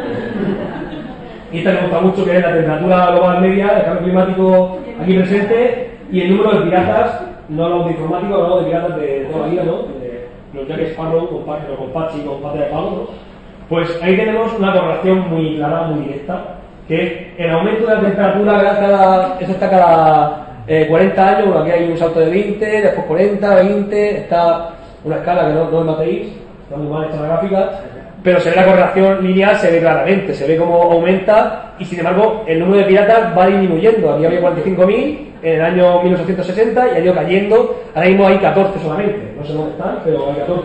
Y esta me gusta mucho, que es la temperatura global media, el cambio climático aquí presente, y el número de piratas, no hablamos de informáticos, hablamos de piratas de toda la vida, ¿no? De los Jack Sparrow con, con Pachi y con Pate de Palo, ¿no? Pues ahí tenemos una correlación muy clara, muy directa, que es el aumento de la temperatura cada, eso está cada eh, cuarenta años, bueno, aquí hay un salto de veinte, después cuarenta, veinte, está una escala que no, no me matéis, está muy mal hecha la gráfica, pero se ve la correlación lineal, se ve claramente, se ve cómo aumenta, y sin embargo el número de piratas va disminuyendo. Aquí había cuarenta y cinco mil en el año mil ochocientos sesenta y ha ido cayendo, ahora mismo hay catorce solamente, no sé dónde están, pero hay catorce.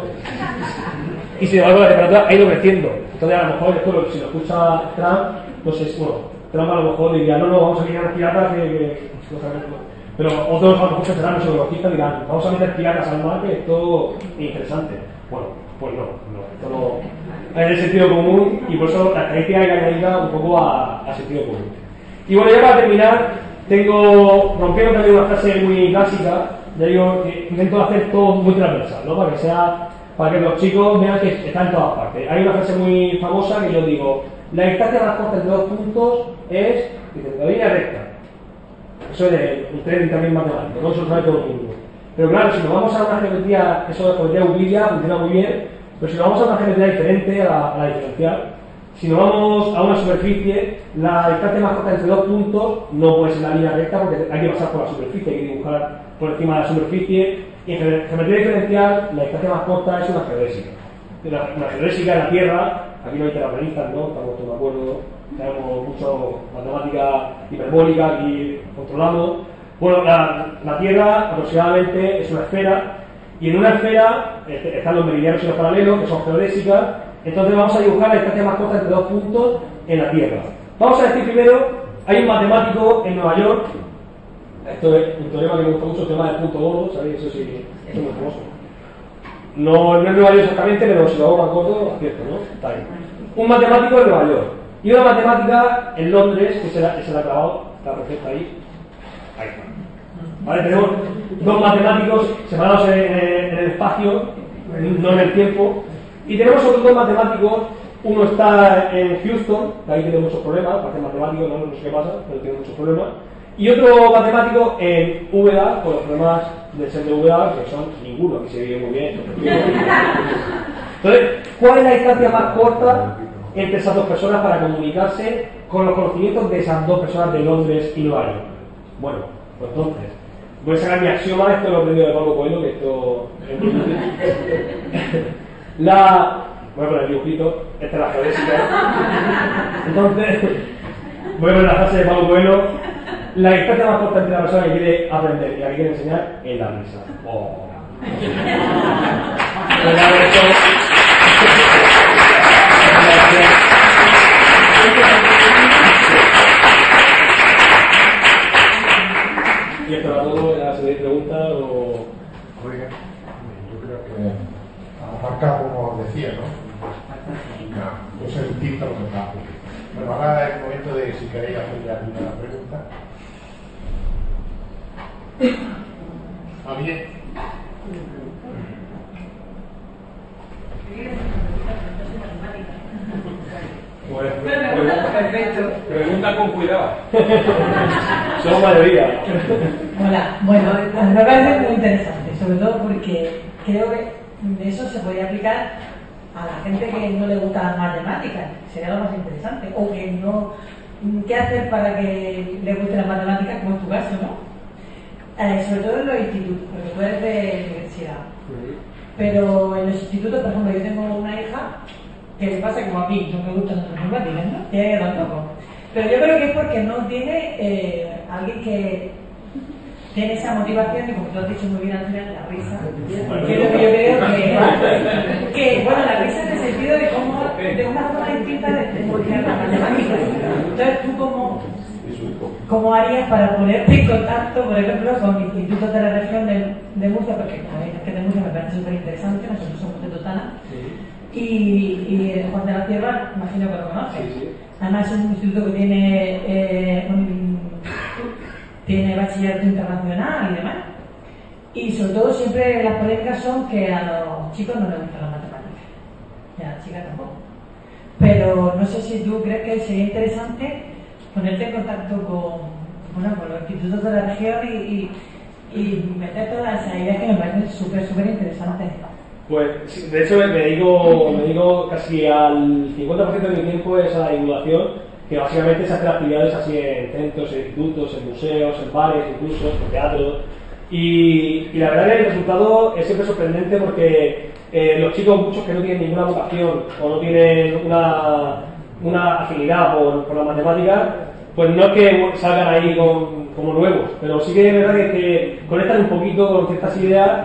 Y sin embargo la temperatura ha ido creciendo. Entonces a lo mejor esto, si lo escucha Trump, no sé si, bueno, Trump a lo mejor diría, no, no, vamos a mirar a los piratas, que, que, que pero otros a lo mejor serán los ecologistas, dirán, vamos a meter piratas al mar, que esto es interesante. Bueno, pues no, no, esto no es el sentido común, y por eso la estadística hay que añadirla un poco a, a sentido común. Y bueno, ya para terminar, tengo, rompieron también una frase muy clásica, ya digo, que intento hacer todo muy transversal, ¿no? Para que sea, para que los chicos vean que está en todas partes. Hay una frase muy famosa que yo digo, la distancia más corta entre dos puntos es, dice, la línea recta. Eso es de un tren también matemático, no eso lo sabe todo el mundo. Pero claro, si nos vamos a una geometría, eso de geometría euclidia funciona muy bien, pero si nos vamos a una geometría diferente a la, a la diferencial, si nos vamos a una superficie, la distancia más corta entre dos puntos no puede ser la línea recta porque hay que pasar por la superficie, hay que dibujar por encima de la superficie, y en geometría diferencial la distancia más corta es una geodésica. Una, una geodésica en la Tierra, aquí no hay terraplanistas, ¿no? Estamos todos de acuerdo, tenemos mucho matemática hiperbólica aquí controlando. Bueno, la, la Tierra aproximadamente es una esfera, y en una esfera están los meridianos y los paralelos, que son geodésicas. Entonces vamos a dibujar la distancia más corta entre dos puntos en la Tierra. Vamos a decir primero, hay un matemático en Nueva York, esto es un teorema que me gusta mucho, el tema del punto gordo, ¿sabéis? Eso sí, es muy famoso. No, no es Nueva York exactamente, pero si lo hago más corto, acierto, ¿no? Está ahí. Un matemático en Nueva York y una matemática en Londres, que se la, que se la ha clavado, está perfecta ahí. Ahí está. ¿Vale? Tenemos dos matemáticos separados en, en, en el espacio, no en el tiempo, y tenemos otros dos matemáticos. Uno está en Houston, que ahí tiene muchos problemas, parece matemático, no, no sé qué pasa, pero tiene muchos problemas. Y otro matemático en V A, con los problemas del ser de V A, que son ninguno, aquí se vive muy bien. Entonces, ¿cuál es la distancia más corta entre esas dos personas para comunicarse con los conocimientos de esas dos personas de Londres y Nueva York? Bueno, pues entonces, voy a sacar mi axioma, esto lo he aprendido de Pablo Coelho, que esto... la... voy a poner el dibujito, esta es la geodésica. Entonces, voy a poner la frase de Pablo Coelho. La distancia más corta entre la persona que quiere aprender y la que quiere enseñar es la risa. Oh. ¿Y esto era todo? ¿Era seguir preguntas o...? Oiga, yo creo que Marca, como decía, ¿no? No, yo soy un tip, pero no está. Bueno, ahora es el momento de si queréis hacerle alguna pregunta. ¿A bien? Yo soy matemática. Pues, perfecto. Pregunta con cuidado. Somos mayoría. Hola, bueno, me parece muy interesante, sobre todo porque creo que eso se podría aplicar a la gente que no le gusta las matemáticas, sería lo más interesante, o que no, ¿qué hacer para que le guste las matemáticas, como en tu caso, ¿no? Eh, sobre todo en los institutos, porque tú eres de universidad. Pero en los institutos, por ejemplo, yo tengo una hija que le pasa como a mí, no me gustan las matemáticas, ¿no? Tiene que tampoco. Pero yo creo que es porque no tiene eh, alguien que tiene esa motivación, y como tú has dicho muy bien al final, la risa, que es lo que yo creo que, que bueno, la risa en el sentido de cómo, de una forma distinta de estudiar las matemáticas. Entonces, tú cómo, cómo harías para ponerte en contacto, por ejemplo, con institutos de la región de, de Murcia, porque a mí es que de Murcia me parece súper interesante, nosotros somos de Totana, y, y Juan de la Cierva, imagino que lo conoces. Sí, sí. Además es un instituto que tiene eh, un, tiene bachillerato internacional y demás. Y sobre todo siempre las polémicas son que a los chicos no les gustan las matemáticas. Y a las chicas tampoco. Pero no sé si tú crees que sería interesante ponerte en contacto con, bueno, con los institutos de la región y, y, y meter todas esas ideas que me parecen súper, súper interesantes. Pues, de hecho, me dedico, me dedico casi al cincuenta por ciento de mi tiempo es a la divulgación, que básicamente se hacen actividades así en centros, en institutos, en museos, en bares, incluso, en teatros. Y, y la verdad que el resultado es siempre sorprendente porque eh, los chicos, muchos que no tienen ninguna vocación o no tienen una, una afinidad por, por la matemática, pues no es que salgan ahí con, como nuevos, pero sí que es verdad que, que conectan un poquito con ciertas ideas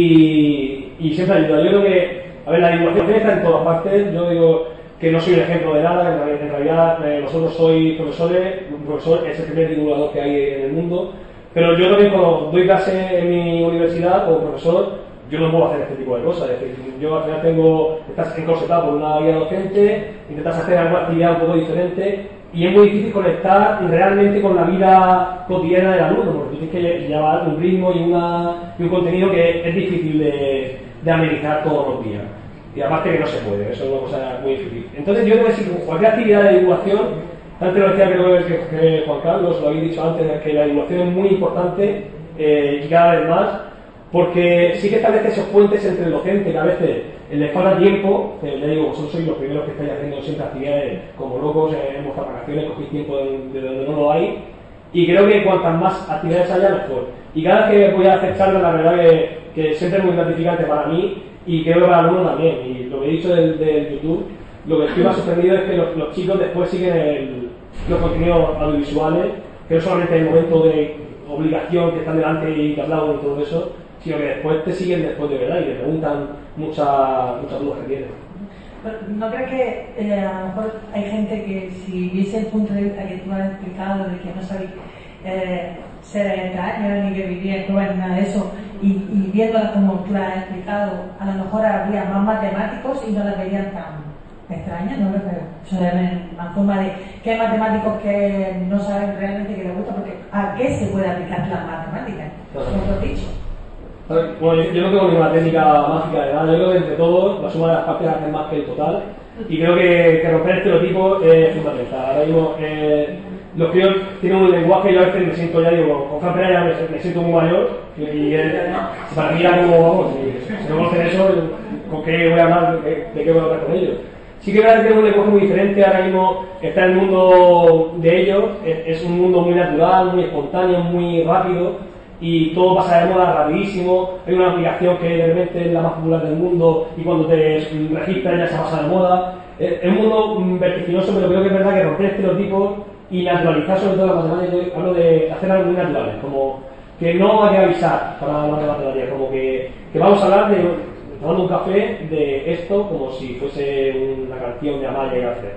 y, y siempre ayuda. Yo creo que, a ver, la divulgación está en todas partes. Yo digo que no soy un ejemplo de nada, en realidad, en realidad eh, vosotros sois profesores, un profesor es el primer divulgador que hay en el mundo, pero yo también cuando doy clase en mi universidad como profesor, yo no puedo hacer este tipo de cosas. Es decir, yo al final tengo, estás encorsetado por una guía docente, intentas hacer alguna actividad un poco diferente y es muy difícil conectar realmente con la vida cotidiana del alumno, porque tú tienes que llevar un ritmo y, una, y un contenido que es difícil de, de amenizar todos los días. Y aparte que no se puede, eso es una cosa muy difícil. Entonces yo creo que si cualquier actividad de divulgación, antes lo decía creo que, que Juan Carlos, lo habéis dicho antes, que la divulgación es muy importante eh, y cada vez más, porque sí que establece esos puentes entre el docente, que a veces les falta tiempo, eh, ya digo, vosotros sois los primeros que estáis haciendo siempre actividades como locos eh, en vuestras vacaciones, cogéis tiempo de, de donde no lo hay, y creo que cuantas más actividades haya, mejor. Y cada vez que voy a hacer charlas, la verdad que, que siempre es muy gratificante para mí, y creo que para el alumno también. Y lo que he dicho del, del YouTube, lo que estoy más sorprendido es que los, los chicos después siguen el, los contenidos audiovisuales, que no solamente en el momento de obligación que están delante y que hablan y todo eso, sino que después te siguen después de verdad y te preguntan muchas muchas dudas que tienen. ¿No crees que eh, a lo mejor hay gente que si viese el punto de vista que tú has explicado de que no sabéis eh, ser extraños ni que vivíais no es nada de eso y, y viéndolas como tú las has explicado, a lo mejor habría más matemáticos y no las verían tan extrañas, ¿no? Pero eso es una forma de que hay matemáticos que no saben realmente que les gusta, porque ¿a qué se puede aplicar las matemáticas? Como tú has dicho. Bueno, yo, yo no tengo ninguna técnica mágica de nada, yo creo que entre todos la suma de las partes hace más que el total y creo que, que romper estereotipos es fundamental. Ahora mismo eh, los críos tienen un lenguaje y yo a veces me siento ya, digo, con Fran Pera ya me, me siento muy mayor y, y él, para mí era como, vamos, si, si no conocen eso, ¿con qué voy a hablar? ¿De, de qué voy a hablar con ellos? Sí que es verdad que tiene un lenguaje muy diferente, ahora mismo está el mundo de ellos, es, es un mundo muy natural, muy espontáneo, muy rápido y todo pasa de moda rapidísimo. Hay una aplicación que de repente es la más popular del mundo y cuando te registras ya se pasa de moda. Es un mundo vertiginoso, pero creo que es verdad que romper estereotipos y naturalizar sobre todo las matemáticas. Hablo de hacer algo muy naturales, como que no hay que avisar para hablar de matemáticas, como que, que vamos a hablar de tomando un café de esto como si fuese una canción de Amalia y García.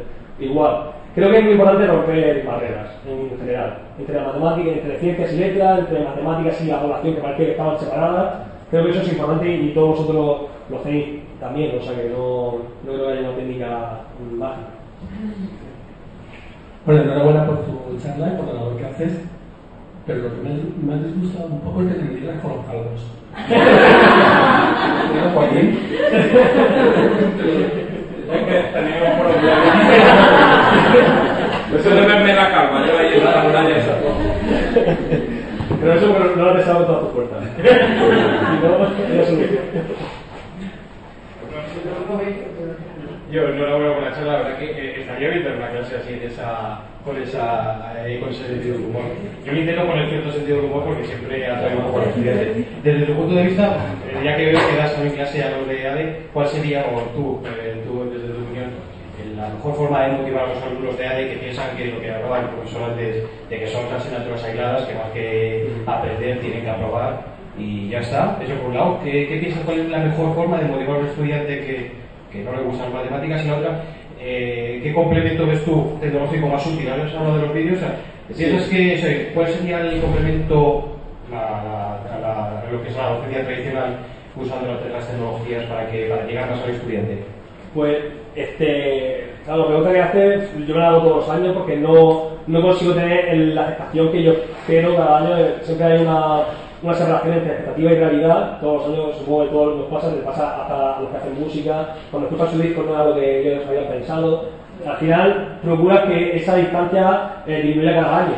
Igual. Creo que es muy importante romper barreras en general, entre la matemática, entre ciencias y letras, entre matemáticas y la población que parece que estaban separadas. Creo que eso es importante y todos vosotros lo, lo hacéis también, o sea que no, no creo que haya una técnica mágica. Bueno, enhorabuena por tu charla y por la labor que haces, pero lo que me, me ha disgustado un poco es que te metieras con los calvos. ¿No, Joaquín? Es que tenía un problema. calma, lleva ahí la muralla esa. Pero eso porque no lo has dejado todas tus puertas. Y no, ya solución. Yo enhorabuena con la charla, la verdad que eh, estaría bien ver una clase así de esa, con, esa, eh, con ese sentido del humor. Yo me intento poner cierto sentido del humor porque siempre atrae un poco a los estudiantes. Desde tu punto de vista, eh, ya que veo que das también clase a los de A D E, ¿cuál sería, o tú, eh, tú desde tu opinión, la mejor forma de motivar a los alumnos de A D E que piensan que lo que hablaba el profesor antes, de que son asignaturas aisladas, que más que aprender tienen que aprobar y ya está? Eso por un lado. ¿Qué, qué piensas cuál es la mejor forma de motivar a un estudiante que que no le gustan las matemáticas? Y la otra, eh, ¿qué complemento ves tú tecnológico más útil? Ahora has hablado de los vídeos, o sea, ¿piensas que, o sea, cuál sería el complemento a, la, la, a lo que es la docencia tradicional usando las, las tecnologías para, que, para llegar más al estudiante? Pues, este, claro, la pregunta que haces, yo me la hago todos los años porque no, no consigo tener el, la aceptación que yo espero cada año. Siempre hay una, una separación entre expectativa y realidad. Todos los años, supongo que todos nos pasa, les pasa hasta a los que hacen música. Cuando escuchan su disco no es algo que ellos habían pensado. Al final, procura que esa distancia eh, disminuya cada año.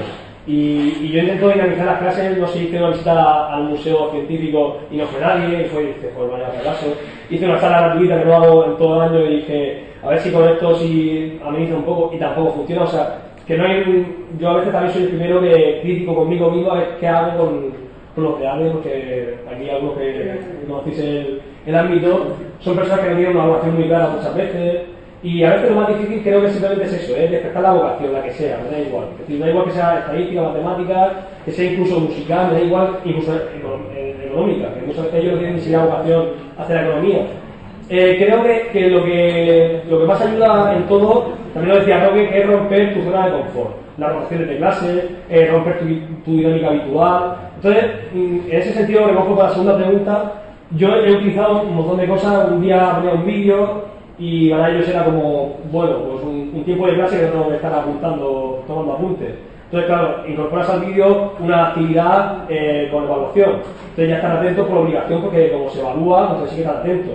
Y, y yo intento dinamizar las clases. No sé, hice una visita al Museo Científico y no fue nadie, y fue, dice, pues vaya fracaso. Hice una sala gratuita que no hago en todo el año y dije, a ver si con esto sí ameniza un poco, y tampoco funciona. O sea, que no hay un... Yo a veces también soy el primero que crítico conmigo mismo a ver qué hago con, con los de A D E, porque aquí algunos que conocéis el, el ámbito son personas que han tenido una evaluación muy clara muchas veces. Y a veces lo más difícil creo que simplemente es eso, es despertar la vocación, la que sea, me da igual. Es decir, me da igual que sea estadística, matemática, que sea incluso musical, me da igual, incluso económica, que muchas veces ellos no tienen ni siquiera vocación hacia la economía. Eh, creo que, que, lo que lo que más ayuda en todo, también lo decía Roque, que es romper tu zona de confort. Las rotaciones de clase, eh, romper tu, tu dinámica habitual. Entonces, en ese sentido, recojo para la segunda pregunta, yo he utilizado un montón de cosas. Un día ponía un vídeo y para ellos era como, bueno, pues un, un tiempo de clase que no tengo que estar apuntando, tomando apuntes. Entonces, claro, incorporas al vídeo una actividad eh, con evaluación. Entonces ya están atentos por obligación, porque como se evalúa, entonces sí que están atentos.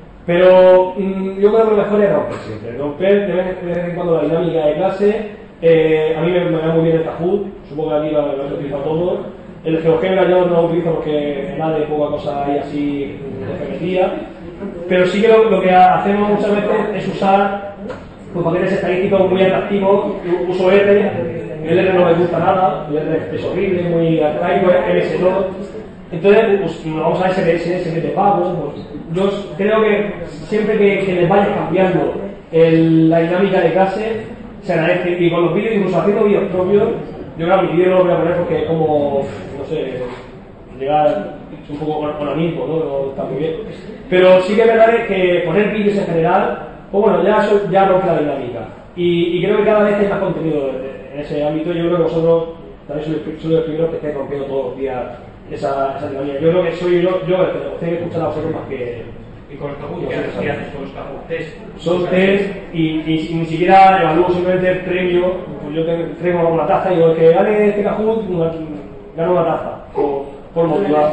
Pero mmm, yo creo que lo mejor es romper siempre. Romper de vez, de vez en cuando la dinámica de clase. Eh, a mí me, me va muy bien el Kahoot, supongo que aquí lo, lo he utilizado todo. El GeoGebra yo no lo utilizo porque nada de poca cosa hay así de geometría. Pero sí que lo, lo que hacemos muchas veces es usar pues, paquetes estadísticos muy atractivos. Uso R, el R no me gusta nada, el R es horrible, muy arcaico, M S dos. Entonces, pues, nos vamos a S P S, S P de pago. Pues, yo creo que siempre que, que les vayas cambiando el, la dinámica de clase, se agradece. Y con los vídeos, incluso haciendo vídeos propios, yo creo que mi vídeo no lo voy a poner porque es como, no sé, llegar un poco con lo mismo, ¿no? No está muy bien. Pero sí que es verdad que poner vídeos en general, pues bueno, ya, eso, ya rompe la dinámica. Y, y creo que cada vez hay más contenido en ese ámbito. Yo creo que vosotros también sois, sois los primeros que estáis rompiendo todos los días esa, esa dinámica. Yo creo que soy yo, yo el que os tengo que escuchar a vosotros más que... ¿Y con el Kahoot qué haces? ¿Qué haces con los Kahoot? ¿Test? Son test y, y, y ni siquiera evalúo, simplemente el premio. Pues yo te, traigo una taza y digo, el que gane este Kahoot gana una taza por, por motivar.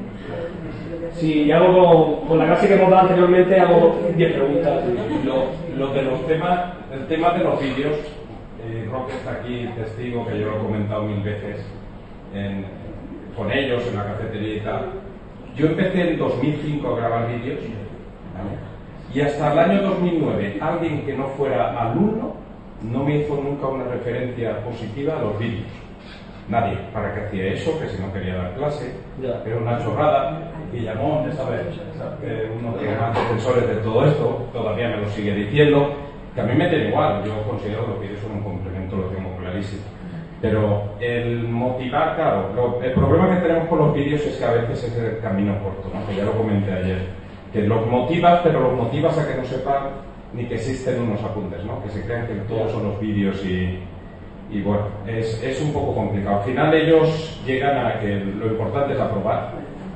Sí, hago con, con la clase que hemos dado anteriormente, hago diez preguntas. Lo, lo de los temas, el tema de los vídeos, eh, Roque está aquí testigo, que yo lo he comentado mil veces en, con ellos en la cafetería y tal. Yo empecé en dos mil cinco a grabar vídeos, ¿vale? Y hasta el año dos mil nueve alguien que no fuera alumno no me hizo nunca una referencia positiva a los vídeos. Nadie. ¿Para qué hacía eso? Que si no quería dar clase, Ya. era una chorrada. Y llamó, ya sabes, eh, uno de los más defensores de todo esto, todavía me lo sigue diciendo, que a mí me tiene igual. Yo considero que los vídeos son un complemento, lo tengo clarísimo. Pero el motivar, claro, lo, el problema que tenemos con los vídeos es que a veces es el camino corto, ¿no? Que ya lo comenté ayer, que los motivas, pero los motivas a que no sepan ni que existen unos apuntes, ¿no? Que se crean que todos son los vídeos y, y bueno, es, es un poco complicado. Al final ellos llegan a que lo importante es aprobar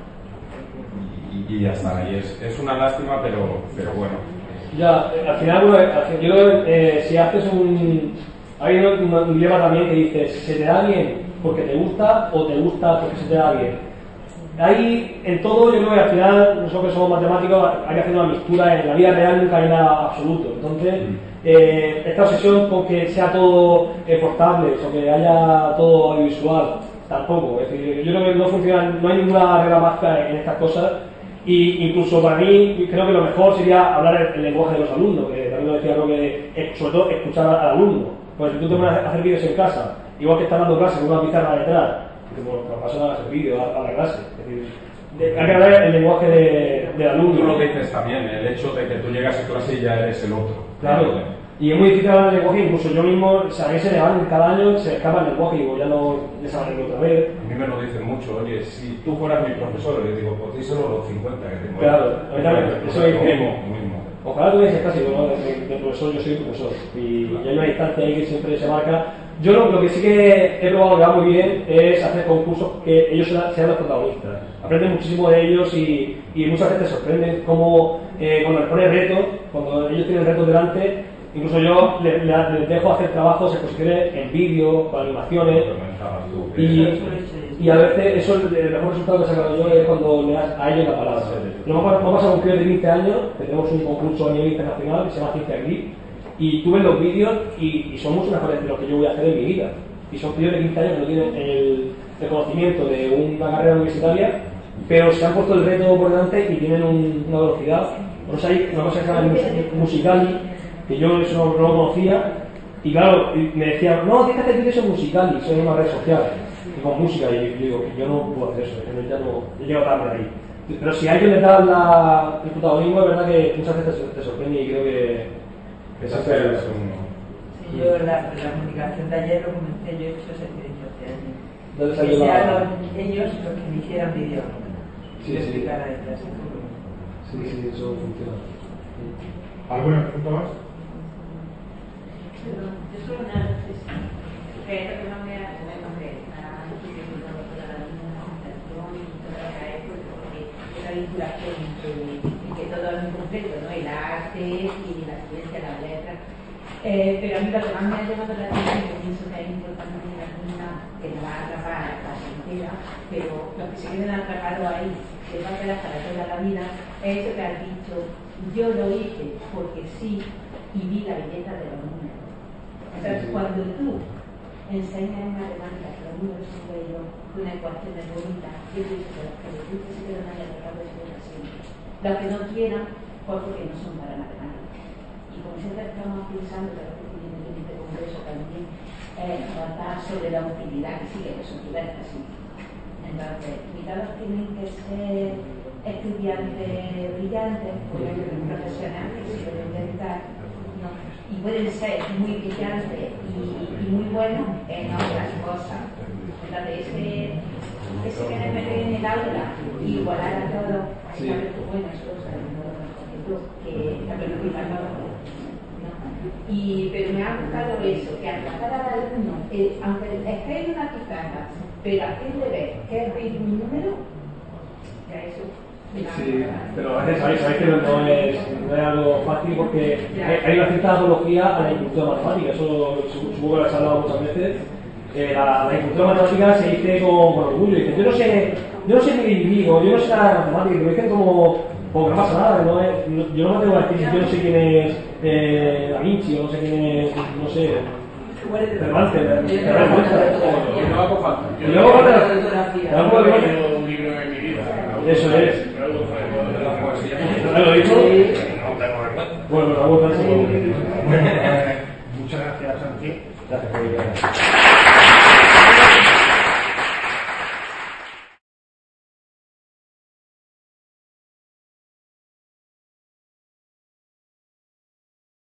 y, y ya está, y es, es una lástima, pero, pero bueno. Ya, al final, bueno, yo eh, si haces un... Hay un, un dilema también que dice, ¿se te da bien porque te gusta o te gusta porque se te da bien? hay en todo, yo creo que al final, nosotros que somos matemáticos, hay que hacer una mixtura. En la vida real nunca hay nada absoluto. Entonces, eh, esta obsesión con que sea todo eh, portable, o que haya todo audiovisual, tampoco. Es decir, yo creo que no funciona, no hay ninguna regla mágica en estas cosas. Y incluso para mí, creo que lo mejor sería hablar el, el lenguaje de los alumnos, que también lo decía, creo que sobre todo escuchar al alumno. Pues si tú te pones a hacer vídeos en casa, igual que estás dando clase con una pizarra detrás, y como pues pasan a hacer vídeos a, a la clase. Es decir, de, hay que hablar el lenguaje de, del alumno. Tú lo dices también, el hecho de que tú llegas a clase y ya eres el otro. Claro. Y es muy difícil hablar el lenguaje, incluso yo mismo, o sea, a mí se me van cada año, se me escapa el lenguaje y digo, ya no desaparezco otra vez. A mí me lo dicen mucho, oye, si tú fueras mi profesor, yo digo, pues díselo los cincuenta que tengo. Claro, eso es lo mismo, lo mismo. Ojalá tuvieses casi, ¿no? De, de, de profesor, yo soy profesor. Y, claro. y hay una distancia ahí que siempre se marca. Yo lo, lo que sí que he probado que va muy bien es hacer concursos que ellos sean, sean los protagonistas. Aprenden muchísimo de ellos y, y muchas veces te sorprenden cómo eh, cuando les pones retos, cuando ellos tienen retos delante, incluso yo les, les dejo hacer trabajos, exposiciones en vídeo, con animaciones. Y, y a veces eso es el mejor resultado que he sacado yo es cuando le das a ellos la palabra. Nos vamos a pasar un crío de quince años, que tenemos un concurso a nivel internacional que se llama Ciencia Grip, y tú ves los vídeos y, y son mucho mejores de lo que yo voy a hacer en mi vida. Y son críos de quince años que no tienen el, el conocimiento de una carrera universitaria, pero se han puesto el reto por delante y tienen un, una velocidad. Por eso hay una cosa que se llama Musicali, que yo eso no, no lo conocía, y claro, me decían, no, tienes que hacer vídeos en Musicali, eso es una red social, y con música, y yo digo, yo no puedo hacer eso, yo ya no, yo llego tarde ahí. Pero si a ellos les da la, el protagonismo, es verdad que muchas veces te, te sorprende y creo que, que es hacer eso. Sí, yo la, la comunicación de ayer lo comenté, yo he hecho ese servicio este año. ¿Dónde salió la...? Los, ellos los que me hicieran vídeo. Sí, sí. Sí, sí, eso funciona. ¿Alguna pregunta más? Yo solo una reflexión. Que es que no me ha la vinculación entre que todo es muy completo, ¿no? El arte y la ciencia, la letra. Eh, pero a mí lo que más me ha llamado la atención, y que pienso que es importante en la luna, que no va a atrapar la entera, pero los que se queden atrapados ahí, que va a quedar para toda la vida, es eso que has dicho, yo lo hice porque sí y vi la belleza de los números. Entonces, cuando tú enseñas en matemáticas que los números son bellos, una ecuación es bonita, yo pienso que los que les guste se quedan ahí atrapados de la siempre. Los que no quieran, pues porque no son para matemáticas. Y como siempre estamos pensando que los que tienen en este congreso también eh, tratar sobre la utilidad, que sí que son diversas, sí. Entonces, ni todos tienen que ser estudiantes brillantes, porque profesionales que se deben intentar, ¿no? Y pueden ser muy brillantes y, y muy buenos en otras cosas. Entonces, ese, ese que me meter en el aula y igualar a todos, sí. Bueno, eso lo sabemos que tú, que está planificando, ¿no? Y, pero me ha gustado eso, que al pasar al alumno, eh, aunque esté en una pizarra, pero hacerle ver que es ver un número, ya eso. Sí, pero a veces sabéis, sabéis que no, no, es, no es algo fácil porque hay una cierta apología a la incultura matemática, eso supongo que lo has hablado muchas veces. Eh, la, la incultura matemática se dice con, con orgullo, dice, yo no sé, yo no sé ni dividido, yo no sé nada de matemática, me dicen como, como que no pasa nada, no es, no, yo no me tengo que decir, yo no sé quién es eh, Da Vinci, o no sé quién es, no sé, Cervantes, y no hago falta. Y luego falta un libro en mi vida. Eso es. ¿Lo he dicho?